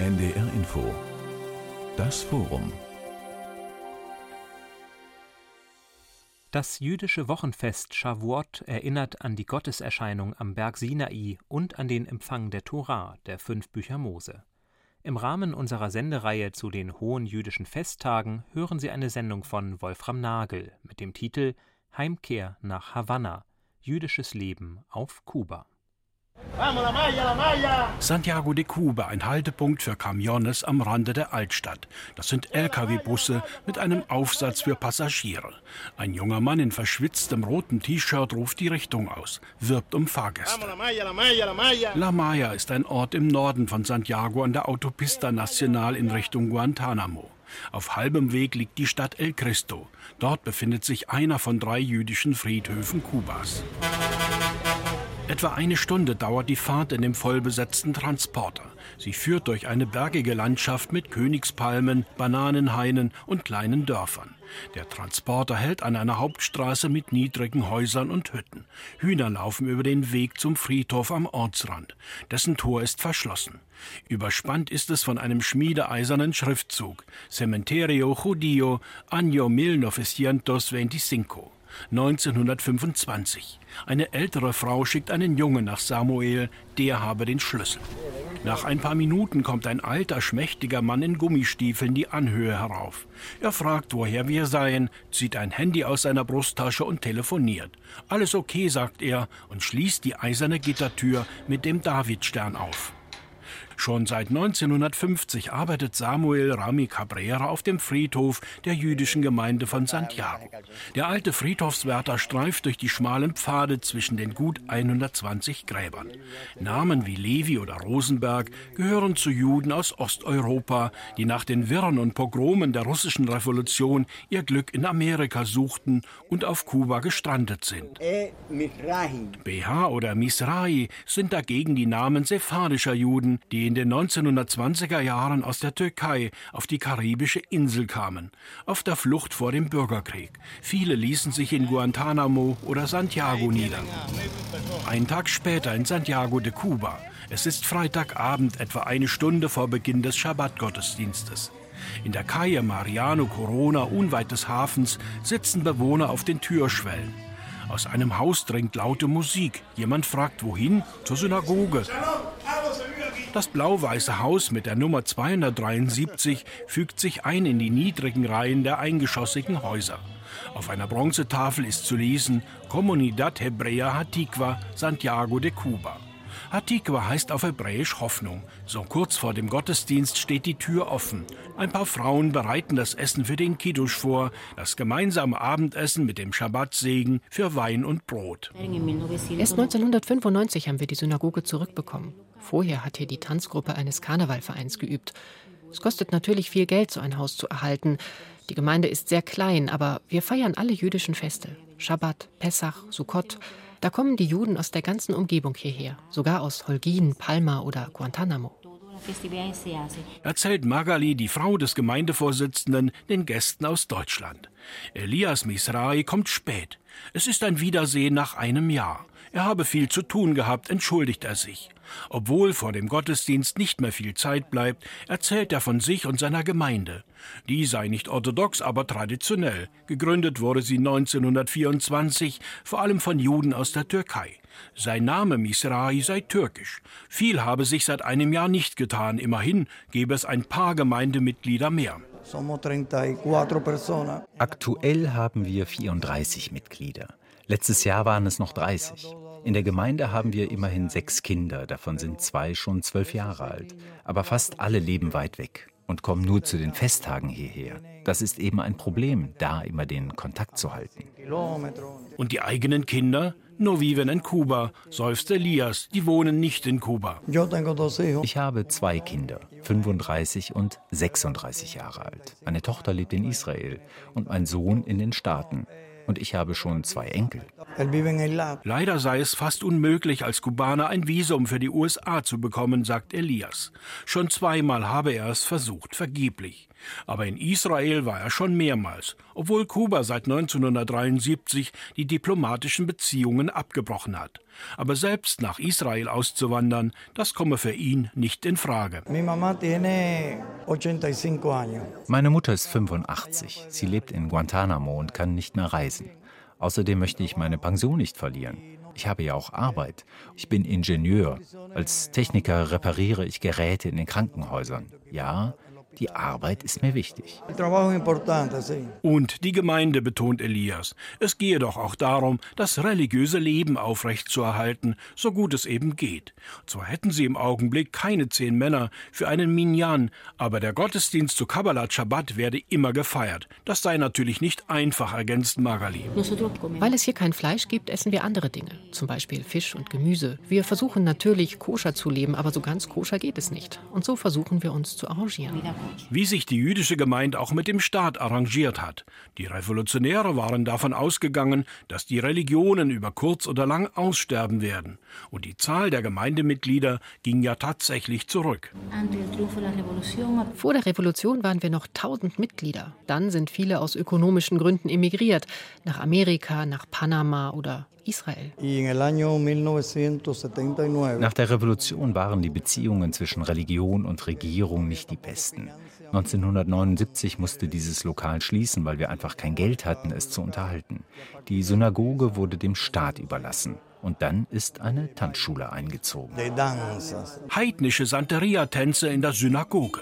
NDR Info. Das Forum. Das jüdische Wochenfest Shavuot erinnert an die Gotteserscheinung am Berg Sinai und an den Empfang der Tora, der 5 Bücher Mose. Im Rahmen unserer Sendereihe zu den hohen jüdischen Festtagen hören Sie eine Sendung von Wolfram Nagel mit dem Titel Heimkehr nach Havanna – Jüdisches Leben auf Kuba. Santiago de Cuba, ein Haltepunkt für Camiones am Rande der Altstadt. Das sind Lkw-Busse mit einem Aufsatz für Passagiere. Ein junger Mann in verschwitztem rotem T-Shirt ruft die Richtung aus, wirbt um Fahrgäste. La Maya ist ein Ort im Norden von Santiago an der Autopista Nacional in Richtung Guantánamo. Auf halbem Weg liegt die Stadt El Cristo. Dort befindet sich einer von 3 jüdischen Friedhöfen Kubas. Etwa eine Stunde dauert die Fahrt in dem vollbesetzten Transporter. Sie führt durch eine bergige Landschaft mit Königspalmen, Bananenhainen und kleinen Dörfern. Der Transporter hält an einer Hauptstraße mit niedrigen Häusern und Hütten. Hühner laufen über den Weg zum Friedhof am Ortsrand. Dessen Tor ist verschlossen. Überspannt ist es von einem schmiedeeisernen Schriftzug. Cementerio Judío Año 1925. 1925. Eine ältere Frau schickt einen Jungen nach Samuel, der habe den Schlüssel. Nach ein paar Minuten kommt ein alter, schmächtiger Mann in Gummistiefeln die Anhöhe herauf. Er fragt, woher wir seien, zieht ein Handy aus seiner Brusttasche und telefoniert. Alles okay, sagt er und schließt die eiserne Gittertür mit dem Davidstern auf. Schon seit 1950 arbeitet Samuel Rami Cabrera auf dem Friedhof der jüdischen Gemeinde von Santiago. Der alte Friedhofswärter streift durch die schmalen Pfade zwischen den gut 120 Gräbern. Namen wie Levi oder Rosenberg gehören zu Juden aus Osteuropa, die nach den Wirren und Pogromen der russischen Revolution ihr Glück in Amerika suchten und auf Kuba gestrandet sind. Beha oder Misrahi sind dagegen die Namen sephardischer Juden, die in den 1920er Jahren aus der Türkei auf die karibische Insel kamen, auf der Flucht vor dem Bürgerkrieg. Viele ließen sich in Guantánamo oder Santiago nieder. Einen Tag später in Santiago de Cuba. Es ist Freitagabend, etwa eine Stunde vor Beginn des Schabbat-Gottesdienstes. In der Calle Mariano Corona, unweit des Hafens, sitzen Bewohner auf den Türschwellen. Aus einem Haus dringt laute Musik. Jemand fragt, wohin? Zur Synagoge. Das blau-weiße Haus mit der Nummer 273 fügt sich ein in die niedrigen Reihen der eingeschossigen Häuser. Auf einer Bronzetafel ist zu lesen: Comunidad Hebrea Hatikva, Santiago de Cuba. Hatikva heißt auf Hebräisch Hoffnung. So kurz vor dem Gottesdienst steht die Tür offen. Ein paar Frauen bereiten das Essen für den Kiddusch vor, das gemeinsame Abendessen mit dem Schabbatsegen für Wein und Brot. Erst 1995 haben wir die Synagoge zurückbekommen. Vorher hat hier die Tanzgruppe eines Karnevalvereins geübt. Es kostet natürlich viel Geld, so ein Haus zu erhalten. Die Gemeinde ist sehr klein, aber wir feiern alle jüdischen Feste. Schabbat, Pessach, Sukkot. Da kommen die Juden aus der ganzen Umgebung hierher, sogar aus Holguin, Palma oder Guantánamo. Erzählt Magali, die Frau des Gemeindevorsitzenden, den Gästen aus Deutschland. Elias Misrahi kommt spät. Es ist ein Wiedersehen nach einem Jahr. Er habe viel zu tun gehabt, entschuldigt er sich. Obwohl vor dem Gottesdienst nicht mehr viel Zeit bleibt, erzählt er von sich und seiner Gemeinde. Die sei nicht orthodox, aber traditionell. Gegründet wurde sie 1924, vor allem von Juden aus der Türkei. Sein Name Misrahi sei türkisch. Viel habe sich seit einem Jahr nicht getan. Immerhin gäbe es ein paar Gemeindemitglieder mehr. Aktuell haben wir 34 Mitglieder. Letztes Jahr waren es noch 30. In der Gemeinde haben wir immerhin 6 Kinder, davon sind 2 schon 12 Jahre alt. Aber fast alle leben weit weg und kommen nur zu den Festtagen hierher. Das ist eben ein Problem, da immer den Kontakt zu halten. Und die eigenen Kinder? No viven en Cuba, seufzt Elias, die wohnen nicht in Kuba. Ich habe 2 Kinder, 35 und 36 Jahre alt. Meine Tochter lebt in Israel und mein Sohn in den Staaten. Und ich habe schon 2 Enkel. Leider sei es fast unmöglich, als Kubaner ein Visum für die USA zu bekommen, sagt Elias. Schon 2-mal habe er es versucht, vergeblich. Aber in Israel war er schon mehrmals, obwohl Kuba seit 1973 die diplomatischen Beziehungen abgebrochen hat. Aber selbst nach Israel auszuwandern, das komme für ihn nicht in Frage. Meine Mutter ist 85. Sie lebt in Guantanamo und kann nicht mehr reisen. Außerdem möchte ich meine Pension nicht verlieren. Ich habe ja auch Arbeit. Ich bin Ingenieur. Als Techniker repariere ich Geräte in den Krankenhäusern. Ja, die Arbeit ist mir wichtig. Und die Gemeinde, betont Elias. Es gehe doch auch darum, das religiöse Leben aufrechtzuerhalten, so gut es eben geht. Zwar hätten sie im Augenblick keine 10 Männer für einen Minyan, aber der Gottesdienst zu Kabbalat Shabbat werde immer gefeiert. Das sei natürlich nicht einfach, ergänzt Magali. Weil es hier kein Fleisch gibt, essen wir andere Dinge, zum Beispiel Fisch und Gemüse. Wir versuchen natürlich, koscher zu leben, aber so ganz koscher geht es nicht. Und so versuchen wir uns zu arrangieren. Wie sich die jüdische Gemeinde auch mit dem Staat arrangiert hat. Die Revolutionäre waren davon ausgegangen, dass die Religionen über kurz oder lang aussterben werden. Und die Zahl der Gemeindemitglieder ging ja tatsächlich zurück. Vor der Revolution waren wir noch 1000 Mitglieder. Dann sind viele aus ökonomischen Gründen emigriert. Nach Amerika, nach Panama oder Israel. Nach der Revolution waren die Beziehungen zwischen Religion und Regierung nicht die besten. 1979 musste dieses Lokal schließen, weil wir einfach kein Geld hatten, es zu unterhalten. Die Synagoge wurde dem Staat überlassen. Und dann ist eine Tanzschule eingezogen. Heidnische Santeria-Tänze in der Synagoge.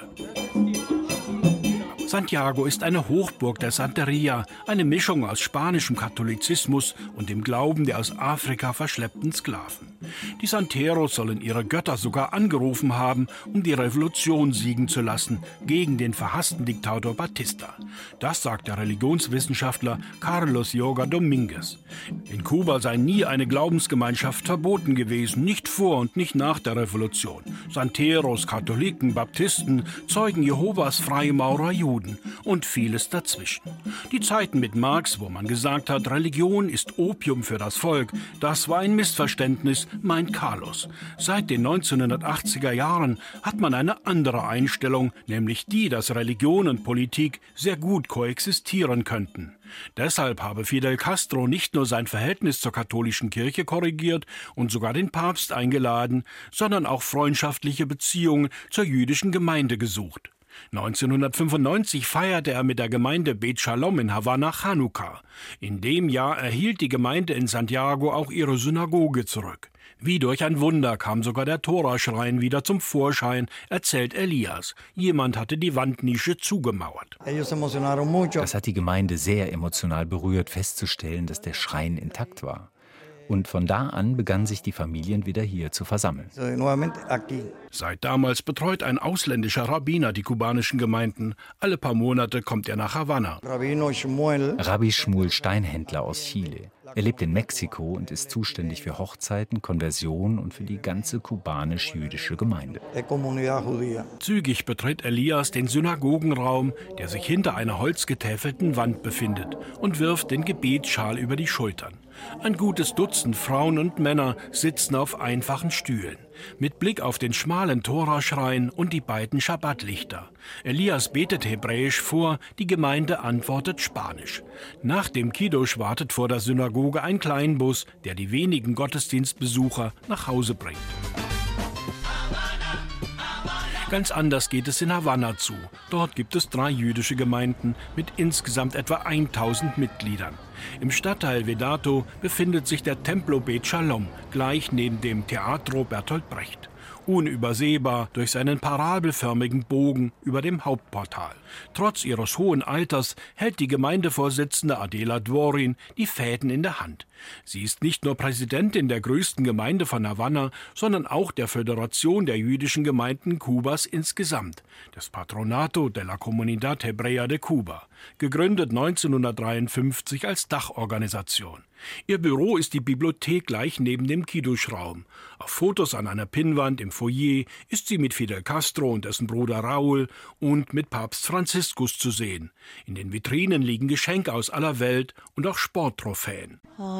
Santiago ist eine Hochburg der Santeria, eine Mischung aus spanischem Katholizismus und dem Glauben der aus Afrika verschleppten Sklaven. Die Santeros sollen ihre Götter sogar angerufen haben, um die Revolution siegen zu lassen gegen den verhassten Diktator Batista. Das sagt der Religionswissenschaftler Carlos Yoga Dominguez. In Kuba sei nie eine Glaubensgemeinschaft verboten gewesen, nicht vor und nicht nach der Revolution. Santeros, Katholiken, Baptisten, Zeugen Jehovas, Freimaurer, Juden und vieles dazwischen. Die Zeiten mit Marx, wo man gesagt hat, Religion ist Opium für das Volk, das war ein Missverständnis, meint Carlos. Seit den 1980er Jahren hat man eine andere Einstellung, nämlich die, dass Religion und Politik sehr gut koexistieren könnten. Deshalb habe Fidel Castro nicht nur sein Verhältnis zur katholischen Kirche korrigiert und sogar den Papst eingeladen, sondern auch freundschaftliche Beziehungen zur jüdischen Gemeinde gesucht. 1995 feierte er mit der Gemeinde Bet Shalom in Havanna Chanukka. In dem Jahr erhielt die Gemeinde in Santiago auch ihre Synagoge zurück. Wie durch ein Wunder kam sogar der Toraschrein wieder zum Vorschein, erzählt Elias. Jemand hatte die Wandnische zugemauert. Das hat die Gemeinde sehr emotional berührt, festzustellen, dass der Schrein intakt war. Und von da an begannen sich die Familien wieder hier zu versammeln. Seit damals betreut ein ausländischer Rabbiner die kubanischen Gemeinden. Alle paar Monate kommt er nach Havanna. Rabbi Shmuel Steinhändler aus Chile. Er lebt in Mexiko und ist zuständig für Hochzeiten, Konversionen und für die ganze kubanisch-jüdische Gemeinde. Zügig betritt Elias den Synagogenraum, der sich hinter einer holzgetäfelten Wand befindet, und wirft den Gebetsschal über die Schultern. Ein gutes Dutzend Frauen und Männer sitzen auf einfachen Stühlen, mit Blick auf den schmalen Toraschrein und die beiden Schabbatlichter. Elias betet Hebräisch vor, die Gemeinde antwortet Spanisch. Nach dem Kiddush wartet vor der Synagoge ein Kleinbus, der die wenigen Gottesdienstbesucher nach Hause bringt. Ganz anders geht es in Havanna zu. Dort gibt es 3 jüdische Gemeinden mit insgesamt etwa 1000 Mitgliedern. Im Stadtteil Vedato befindet sich der Templo Bet Shalom, gleich neben dem Teatro Bertolt Brecht. Unübersehbar durch seinen parabelförmigen Bogen über dem Hauptportal. Trotz ihres hohen Alters hält die Gemeindevorsitzende Adela Dworin die Fäden in der Hand. Sie ist nicht nur Präsidentin der größten Gemeinde von Havanna, sondern auch der Föderation der jüdischen Gemeinden Kubas insgesamt, des Patronato de la Comunidad Hebrea de Cuba, gegründet 1953 als Dachorganisation. Ihr Büro ist die Bibliothek gleich neben dem Kiddush-Raum. Auf Fotos an einer Pinnwand im Foyer ist sie mit Fidel Castro und dessen Bruder Raúl und mit Papst Franziskus zu sehen. In den Vitrinen liegen Geschenke aus aller Welt und auch Sporttrophäen.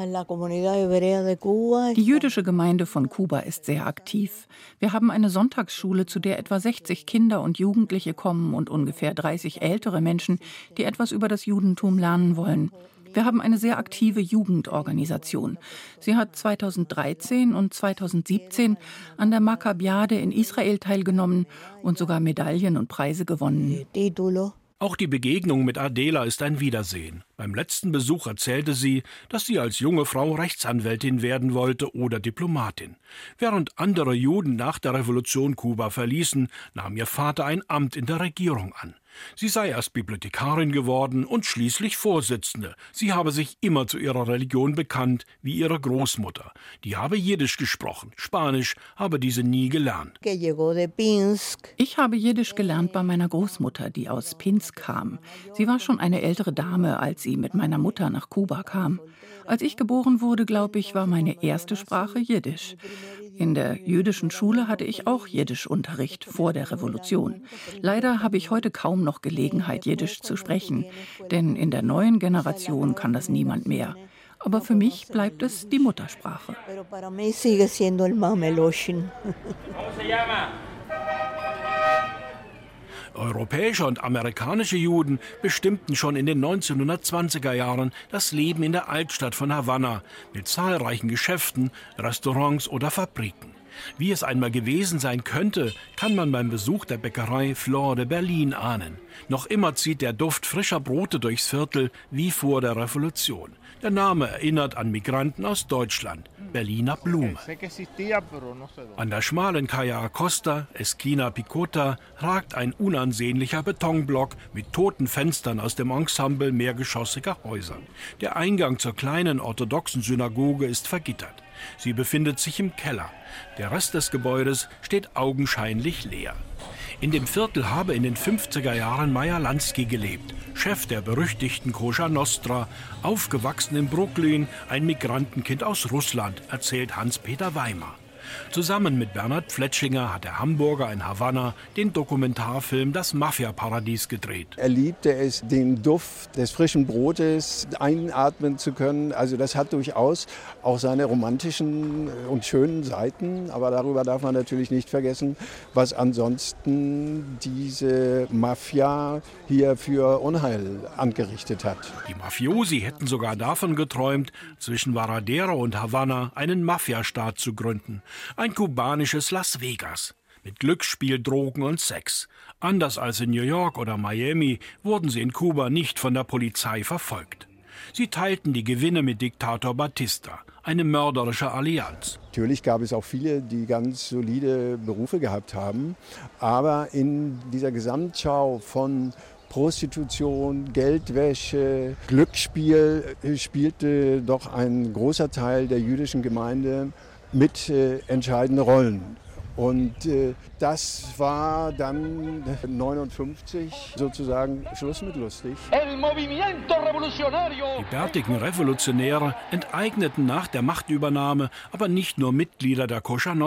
Die jüdische Gemeinde von Kuba ist sehr aktiv. Wir haben eine Sonntagsschule, zu der etwa 60 Kinder und Jugendliche kommen und ungefähr 30 ältere Menschen, die etwas über das Judentum lernen wollen. Wir haben eine sehr aktive Jugendorganisation. Sie hat 2013 und 2017 an der Makkabiade in Israel teilgenommen und sogar Medaillen und Preise gewonnen. Auch die Begegnung mit Adela ist ein Wiedersehen. Beim letzten Besuch erzählte sie, dass sie als junge Frau Rechtsanwältin werden wollte oder Diplomatin. Während andere Juden nach der Revolution Kuba verließen, nahm ihr Vater ein Amt in der Regierung an. Sie sei erst Bibliothekarin geworden und schließlich Vorsitzende. Sie habe sich immer zu ihrer Religion bekannt, wie ihre Großmutter. Die habe Jiddisch gesprochen, Spanisch habe diese nie gelernt. Ich habe Jiddisch gelernt bei meiner Großmutter, die aus Pinsk kam. Sie war schon eine ältere Dame, als sie mit meiner Mutter nach Kuba kam. Als ich geboren wurde, glaube ich, war meine erste Sprache Jiddisch. In der jüdischen Schule hatte ich auch Jiddischunterricht vor der Revolution. Leider habe ich heute kaum noch Gelegenheit, Jiddisch zu sprechen, denn in der neuen Generation kann das niemand mehr. Aber für mich bleibt es die Muttersprache. Europäische und amerikanische Juden bestimmten schon in den 1920er Jahren das Leben in der Altstadt von Havanna mit zahlreichen Geschäften, Restaurants oder Fabriken. Wie es einmal gewesen sein könnte, kann man beim Besuch der Bäckerei Flor de Berlin ahnen. Noch immer zieht der Duft frischer Brote durchs Viertel wie vor der Revolution. Der Name erinnert an Migranten aus Deutschland, Berliner Blume. An der schmalen Calle Acosta, Esquina Picota, ragt ein unansehnlicher Betonblock mit toten Fenstern aus dem Ensemble mehrgeschossiger Häuser. Der Eingang zur kleinen orthodoxen Synagoge ist vergittert. Sie befindet sich im Keller. Der Rest des Gebäudes steht augenscheinlich leer. In dem Viertel habe in den 50er Jahren Meyer Lansky gelebt, Chef der berüchtigten Kosher Nostra, aufgewachsen in Brooklyn, ein Migrantenkind aus Russland, erzählt Hans-Peter Weimar. Zusammen mit Bernhard Pfletschinger hat der Hamburger in Havanna den Dokumentarfilm Das Mafia-Paradies gedreht. Er liebte es, den Duft des frischen Brotes einatmen zu können. Also das hat durchaus auch seine romantischen und schönen Seiten. Aber darüber darf man natürlich nicht vergessen, was ansonsten diese Mafia hier für Unheil angerichtet hat. Die Mafiosi hätten sogar davon geträumt, zwischen Varadero und Havanna einen Mafiastaat zu gründen. Ein kubanisches Las Vegas mit Glücksspiel, Drogen und Sex. Anders als in New York oder Miami wurden sie in Kuba nicht von der Polizei verfolgt. Sie teilten die Gewinne mit Diktator Batista, eine mörderische Allianz. Natürlich gab es auch viele, die ganz solide Berufe gehabt haben, aber in dieser Gesamtschau von Prostitution, Geldwäsche, Glücksspiel spielte doch ein großer Teil der jüdischen Gemeinde mit entscheidende Rollen. Und das war dann 1959 sozusagen Schluss mit lustig. Die bärtigen Revolutionäre enteigneten nach der Machtübernahme aber nicht nur Mitglieder der Kosher